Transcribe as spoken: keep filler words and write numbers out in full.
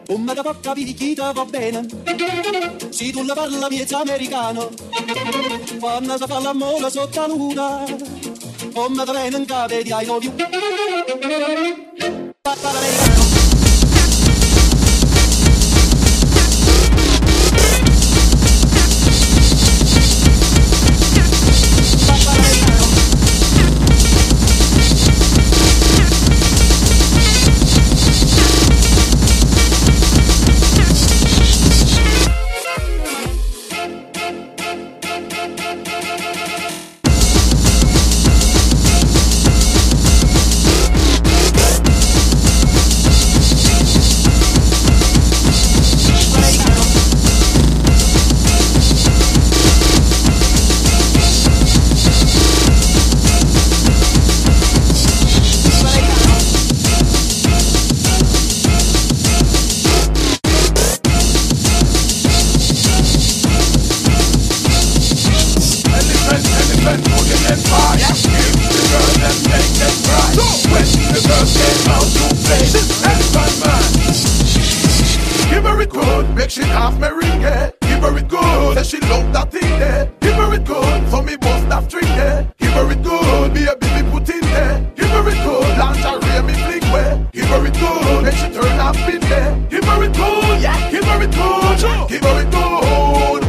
Come da poca picchita va bene, se tu la parla miezza americano, quando si fa l'amore sotto la luna, come da bene in cave di I love you. Make she half me ring it. Give her it good. Say she love that thing there. Give her it good. For me bust that string there. Give her it good. Be a baby put in there. Give her it good. Lingerie me fling where. Give her it good. Make she turn up in there. Give her it good. Yeah. Give her it good. Give her it good.